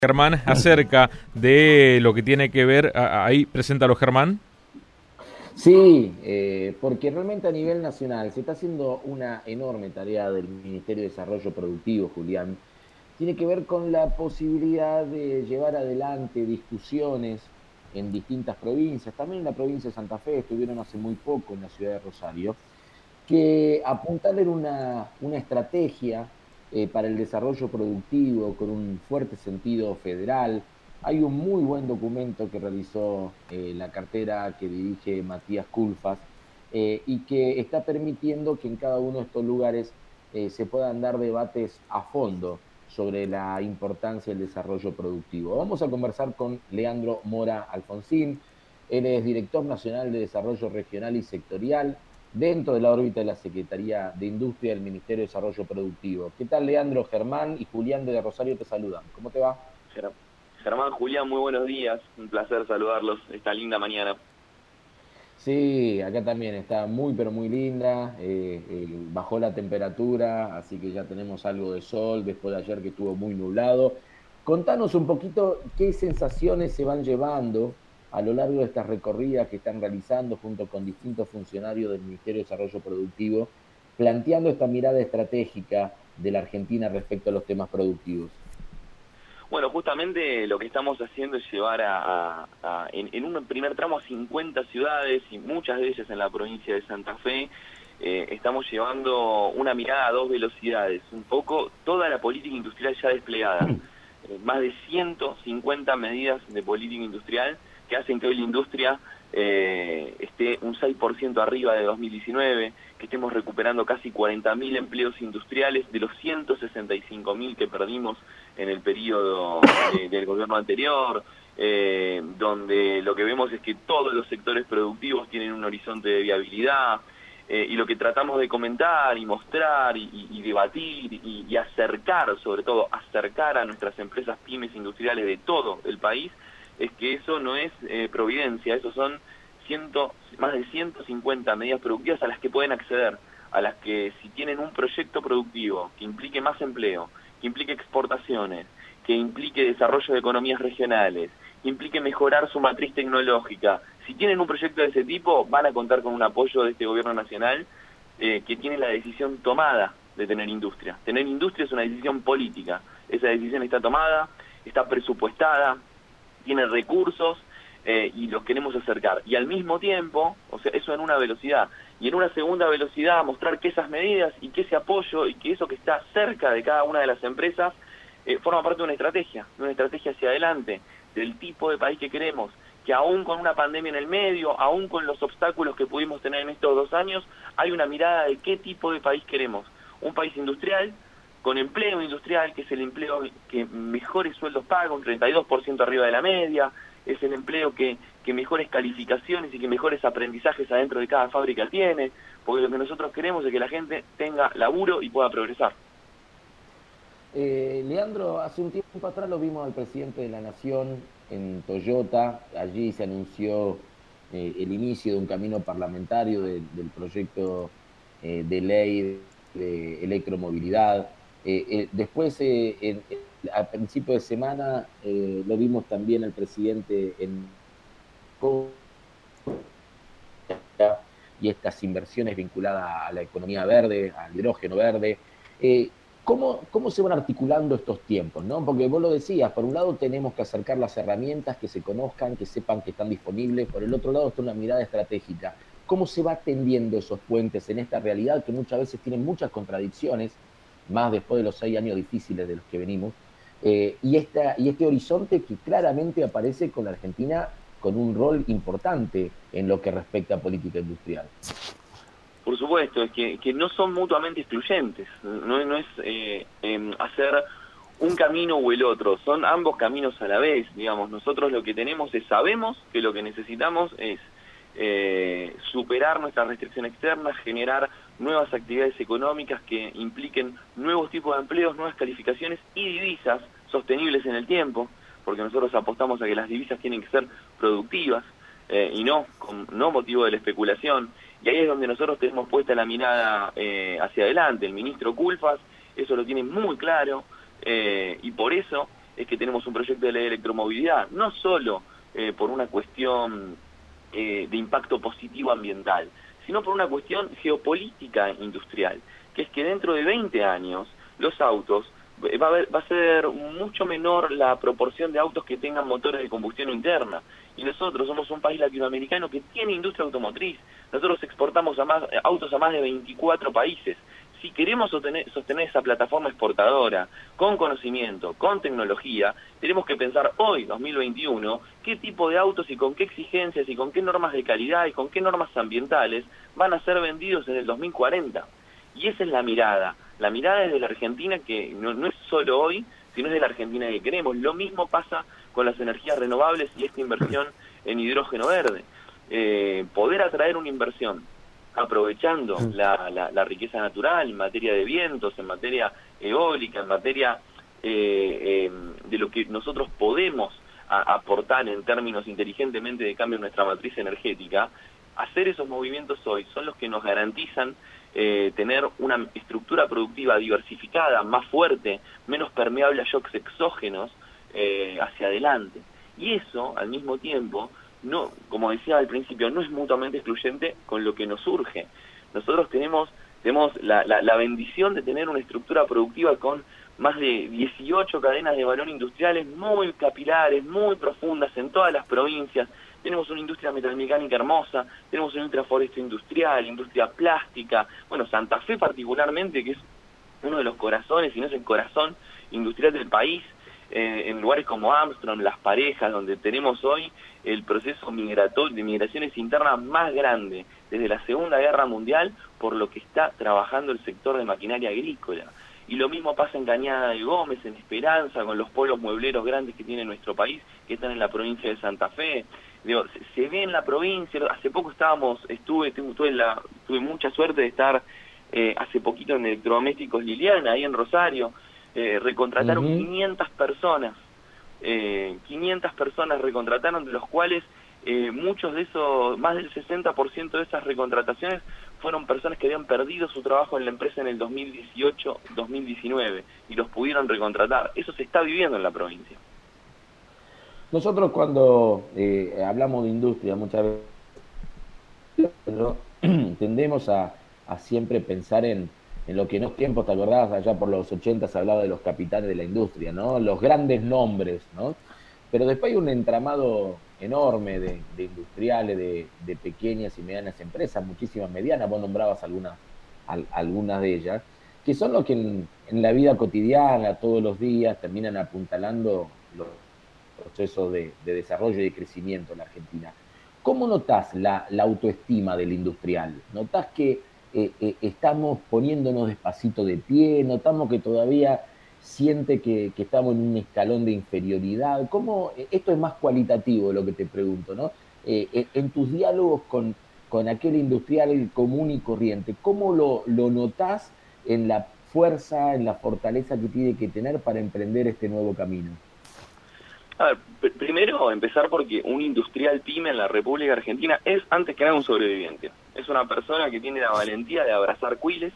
Germán, acerca de lo que tiene que ver, ahí, preséntalo Germán. Sí, porque realmente a nivel nacional se está haciendo una enorme tarea del Ministerio de Desarrollo Productivo, Julián. Tiene que ver con la posibilidad de llevar adelante discusiones en distintas provincias, también en la provincia de Santa Fe, estuvieron hace muy poco en la ciudad de Rosario, que apuntarle una estrategia para el desarrollo productivo con un fuerte sentido federal. Hay un muy buen documento que realizó la cartera que dirige Matías Culfas y que está permitiendo que en cada uno de estos lugares se puedan dar debates a fondo sobre la importancia del desarrollo productivo. Vamos a conversar con Leandro Mora Alfonsín. Él es director nacional de Desarrollo Regional y Sectorial dentro de la órbita de la Secretaría de Industria del Ministerio de Desarrollo Productivo. ¿Qué tal, Leandro? Germán y Julián de Rosario te saludan. ¿Cómo te va? Germán, Julián, muy buenos días. Un placer saludarlos esta linda mañana. Sí, acá también está muy, pero muy linda. Bajó la temperatura, así que ya tenemos algo de sol después de ayer que estuvo muy nublado. Contanos un poquito qué sensaciones se van llevando a lo largo de estas recorridas que están realizando junto con distintos funcionarios del Ministerio de Desarrollo Productivo, planteando esta mirada estratégica de la Argentina respecto a los temas productivos. Bueno, justamente lo que estamos haciendo es llevar en un primer tramo a 50 ciudades y muchas de ellas en la provincia de Santa Fe. Estamos llevando una mirada a dos velocidades, un poco toda la política industrial ya desplegada. Más de 150 medidas de política industrial que hacen que hoy la industria esté un 6% arriba de 2019, que estemos recuperando casi 40.000 empleos industriales de los 165.000 que perdimos en el periodo del gobierno anterior, donde lo que vemos es que todos los sectores productivos tienen un horizonte de viabilidad, y lo que tratamos de comentar y mostrar y debatir y acercar, sobre todo acercar a nuestras empresas pymes industriales de todo el país, es que eso no es providencia, eso son más de 150 medidas productivas a las que pueden acceder, a las que si tienen un proyecto productivo que implique más empleo, que implique exportaciones, que implique desarrollo de economías regionales, que implique mejorar su matriz tecnológica, si tienen un proyecto de ese tipo van a contar con un apoyo de este gobierno nacional que tiene la decisión tomada de tener industria. Tener industria es una decisión política, esa decisión está tomada, está presupuestada, tiene recursos y los queremos acercar. Y al mismo tiempo, o sea, eso en una velocidad, y en una segunda velocidad mostrar que esas medidas y que ese apoyo y que eso que está cerca de cada una de las empresas forma parte de una estrategia hacia adelante, del tipo de país que queremos, que aún con una pandemia en el medio, aún con los obstáculos que pudimos tener en estos 2 años, hay una mirada de qué tipo de país queremos. Un país industrial, con empleo industrial, que es el empleo que mejores sueldos paga, un 32% arriba de la media, es el empleo que mejores calificaciones y que mejores aprendizajes adentro de cada fábrica tiene, porque lo que nosotros queremos es que la gente tenga laburo y pueda progresar. Leandro, hace un tiempo atrás lo vimos al presidente de la Nación en Toyota, allí se anunció el inicio de un camino parlamentario del proyecto de ley de electromovilidad. Después, a principio de semana, lo vimos también al presidente en y estas inversiones vinculadas a la economía verde, al hidrógeno verde. Eh, ¿Cómo se van articulando estos tiempos? ¿No? Porque vos lo decías, por un lado tenemos que acercar las herramientas, que se conozcan, que sepan que están disponibles, por el otro lado está una mirada estratégica. ¿Cómo se va tendiendo esos puentes en esta realidad que muchas veces tienen muchas contradicciones, más después de los 6 años difíciles de los que venimos, y este horizonte que claramente aparece con la Argentina con un rol importante en lo que respecta a política industrial? Por supuesto, es que no son mutuamente excluyentes, no es hacer un camino o el otro, son ambos caminos a la vez, digamos. Nosotros lo que tenemos es, sabemos que lo que necesitamos es superar nuestra restricción externa, generar nuevas actividades económicas que impliquen nuevos tipos de empleos, nuevas calificaciones y divisas sostenibles en el tiempo, porque nosotros apostamos a que las divisas tienen que ser productivas y no motivo de la especulación. Y ahí es donde nosotros tenemos puesta la mirada hacia adelante. El ministro Culfas eso lo tiene muy claro y por eso es que tenemos un proyecto de ley de electromovilidad, no solo por una cuestión de impacto positivo ambiental, sino por una cuestión geopolítica industrial, que es que dentro de 20 años los autos va a ser mucho menor la proporción de autos que tengan motores de combustión interna. Y nosotros somos un país latinoamericano que tiene industria automotriz. Nosotros exportamos autos a más de 24 países. Si queremos sostener esa plataforma exportadora con conocimiento, con tecnología, tenemos que pensar hoy, 2021, qué tipo de autos y con qué exigencias y con qué normas de calidad y con qué normas ambientales van a ser vendidos en el 2040. Y esa es la mirada. La mirada es de la Argentina, que no es solo hoy, sino es de la Argentina que queremos. Lo mismo pasa con las energías renovables y esta inversión en hidrógeno verde. Poder atraer una inversión aprovechando la riqueza natural en materia de vientos, en materia eólica, en materia de lo que nosotros podemos aportar en términos inteligentemente de cambio en nuestra matriz energética, hacer esos movimientos hoy son los que nos garantizan tener una estructura productiva diversificada, más fuerte, menos permeable a shocks exógenos hacia adelante. Y eso, al mismo tiempo, no, como decía al principio, no es mutuamente excluyente con lo que nos surge. Nosotros tenemos la bendición de tener una estructura productiva con más de 18 cadenas de valor industriales muy capilares, muy profundas en todas las provincias. Tenemos una industria metalmecánica hermosa, tenemos una industria forestal industrial, industria plástica. Bueno, Santa Fe particularmente, que es uno de los corazones, si no es el corazón industrial del país, en lugares como Armstrong, Las Parejas, donde tenemos hoy el proceso de migraciones internas más grande desde la Segunda Guerra Mundial, por lo que está trabajando el sector de maquinaria agrícola. Y lo mismo pasa en Cañada de Gómez, en Esperanza, con los polos muebleros grandes que tiene nuestro país, que están en la provincia de Santa Fe. Digo, se ve en la provincia. Hace poco tuve mucha suerte de estar hace poquito en Electrodomésticos Liliana, ahí en Rosario. Recontrataron 500 personas. 500 personas recontrataron, de los cuales muchos de esos, más del 60% de esas recontrataciones fueron personas que habían perdido su trabajo en la empresa en el 2018-2019 y los pudieron recontratar. Eso se está viviendo en la provincia. Nosotros cuando hablamos de industria muchas veces tendemos a siempre pensar en lo que en los tiempos, ¿te acordás? Allá por los 80 se hablaba de los capitanes de la industria, ¿no? Los grandes nombres, ¿no? Pero después hay un entramado enorme de industriales, de pequeñas y medianas empresas, muchísimas medianas, vos nombrabas algunas de ellas, que son los que en la vida cotidiana, todos los días, terminan apuntalando los procesos de desarrollo y de crecimiento en la Argentina. ¿Cómo notás la autoestima del industrial? ¿Notás que estamos poniéndonos despacito de pie? ¿Notamos que todavía siente que estamos en un escalón de inferioridad? ¿Cómo, esto es más cualitativo lo que te pregunto, ¿no? En tus diálogos con aquel industrial común y corriente, ¿cómo lo notás en la fuerza, en la fortaleza que tiene que tener para emprender este nuevo camino? A ver, primero empezar porque un industrial pyme en la República Argentina es antes que nada un sobreviviente. Es una persona que tiene la valentía de abrazar cuiles,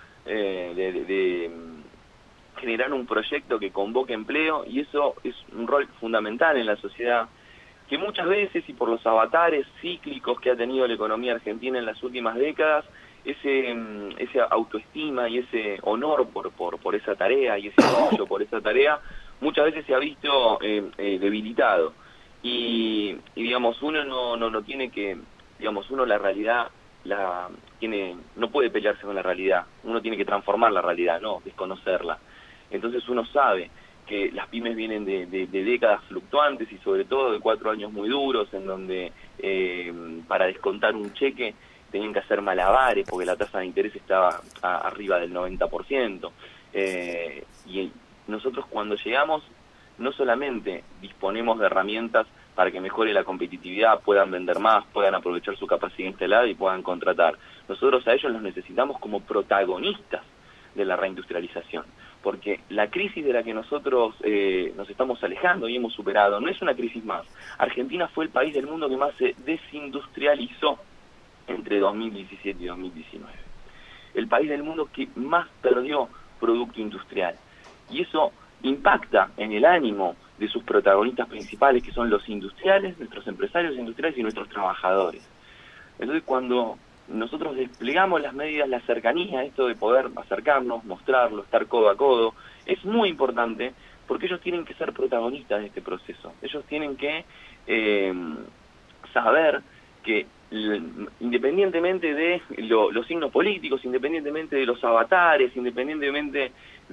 de generar un proyecto que convoque empleo, y eso es un rol fundamental en la sociedad, que muchas veces, y por los avatares cíclicos que ha tenido la economía argentina en las últimas décadas, ese autoestima y ese honor por esa tarea y ese orgullo por esa tarea muchas veces se ha visto debilitado, y digamos, uno no tiene que, digamos, uno la realidad no puede pelearse con la realidad, uno tiene que transformar la realidad, no desconocerla. Entonces uno sabe que las pymes vienen de décadas fluctuantes y sobre todo de 4 años muy duros, en donde para descontar un cheque tenían que hacer malabares porque la tasa de interés estaba arriba del 90%, y nosotros cuando llegamos no solamente disponemos de herramientas para que mejore la competitividad, puedan vender más, puedan aprovechar su capacidad instalada y puedan contratar. Nosotros a ellos los necesitamos como protagonistas de la reindustrialización, porque la crisis de la que nosotros nos estamos alejando y hemos superado no es una crisis más. Argentina fue el país del mundo que más se desindustrializó entre 2017 y 2019. El país del mundo que más perdió producto industrial. Y eso impacta en el ánimo de sus protagonistas principales, que son los industriales, nuestros empresarios industriales y nuestros trabajadores. Entonces, cuando nosotros desplegamos las medidas, la cercanía, esto de poder acercarnos, mostrarlo, estar codo a codo, es muy importante porque ellos tienen que ser protagonistas de este proceso. Ellos tienen que saber que independientemente de los signos políticos, independientemente de los avatares, independientemente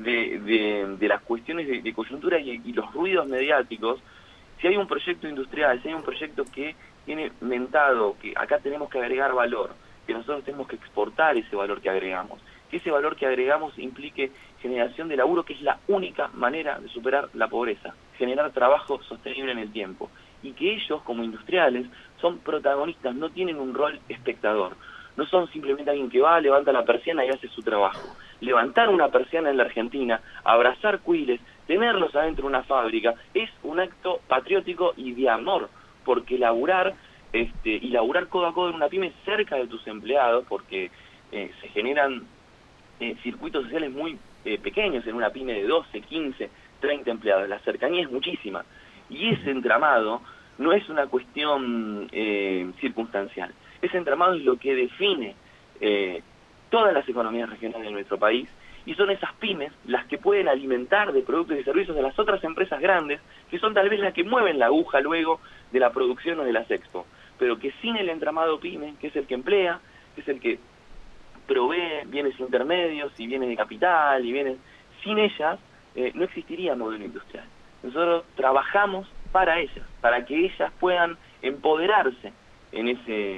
de las cuestiones de coyuntura y los ruidos mediáticos, si hay un proyecto industrial, si hay un proyecto que tiene mentado que acá tenemos que agregar valor, que nosotros tenemos que exportar ese valor que agregamos, que ese valor que agregamos implique generación de laburo, que es la única manera de superar la pobreza, generar trabajo sostenible en el tiempo, y que ellos, como industriales, son protagonistas, no tienen un rol espectador, no son simplemente alguien que va, levanta la persiana y hace su trabajo. Levantar una persiana en la Argentina, abrazar cuiles, tenerlos adentro de una fábrica, es un acto patriótico y de amor, porque laburar y laburar codo a codo en una pyme cerca de tus empleados, porque se generan circuitos sociales muy pequeños en una pyme de 12, 15, 30 empleados. La cercanía es muchísima. Y ese entramado no es una cuestión circunstancial. Ese entramado es lo que define todas las economías regionales de nuestro país, y son esas pymes las que pueden alimentar de productos y servicios a las otras empresas grandes, que son tal vez las que mueven la aguja luego de la producción o de las expo, pero que sin el entramado pyme, que es el que emplea, que es el que provee bienes intermedios y bienes de capital y bienes, sin ellas no existiría modelo industrial. Nosotros trabajamos para ellas, para que ellas puedan empoderarse en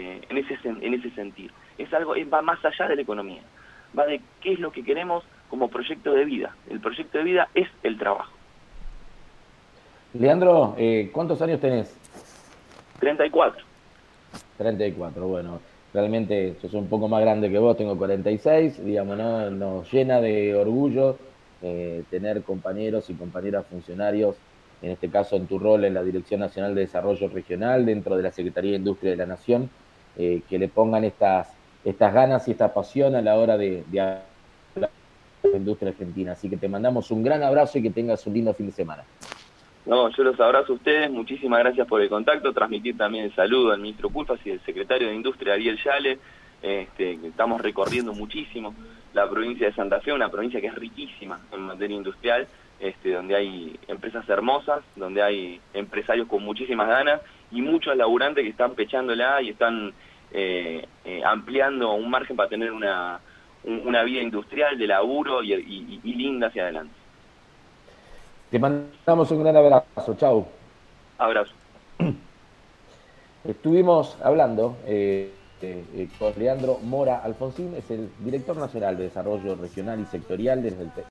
ese sentir. Es algo, va más allá de la economía, va de qué es lo que queremos como proyecto de vida. El proyecto de vida es el trabajo. Leandro, ¿cuántos años tenés? 34. 34, bueno, realmente sos un poco más grande que vos, tengo 46, digamos, ¿no? Nos llena de orgullo tener compañeros y compañeras funcionarios, en este caso en tu rol en la Dirección Nacional de Desarrollo Regional, dentro de la Secretaría de Industria de la Nación, que le pongan estas ganas y esta pasión a la hora de hablar de la industria argentina. Así que te mandamos un gran abrazo y que tengas un lindo fin de semana. No, yo los abrazo a ustedes, muchísimas gracias por el contacto, transmitir también el saludo al ministro Culfas y al secretario de Industria, Ariel Yale, que estamos recorriendo muchísimo la provincia de Santa Fe, una provincia que es riquísima en materia industrial, donde hay empresas hermosas, donde hay empresarios con muchísimas ganas y muchos laburantes que están pechándola y están ampliando un margen para tener una vida industrial de laburo y linda hacia adelante. Te mandamos un gran abrazo, chau. Abrazo. Estuvimos hablando con Leandro Mora Alfonsín, es el director nacional de Desarrollo Regional y Sectorial desde el